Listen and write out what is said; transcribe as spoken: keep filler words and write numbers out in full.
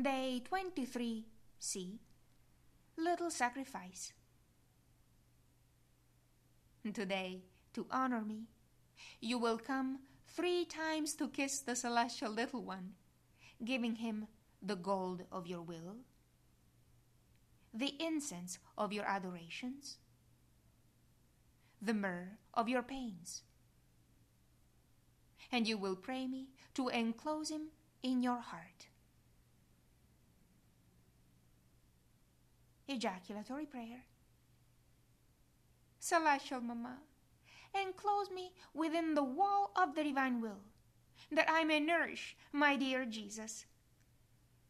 Day twenty-three C. Little Sacrifice. Today, to honor me, you will come three times to kiss the celestial little one, giving him the gold of your will, the incense of your adorations, the myrrh of your pains. And you will pray me to enclose him in your heart. Ejaculatory prayer. Celestial Mama, enclose me within the wall of the divine will, that I may nourish my dear Jesus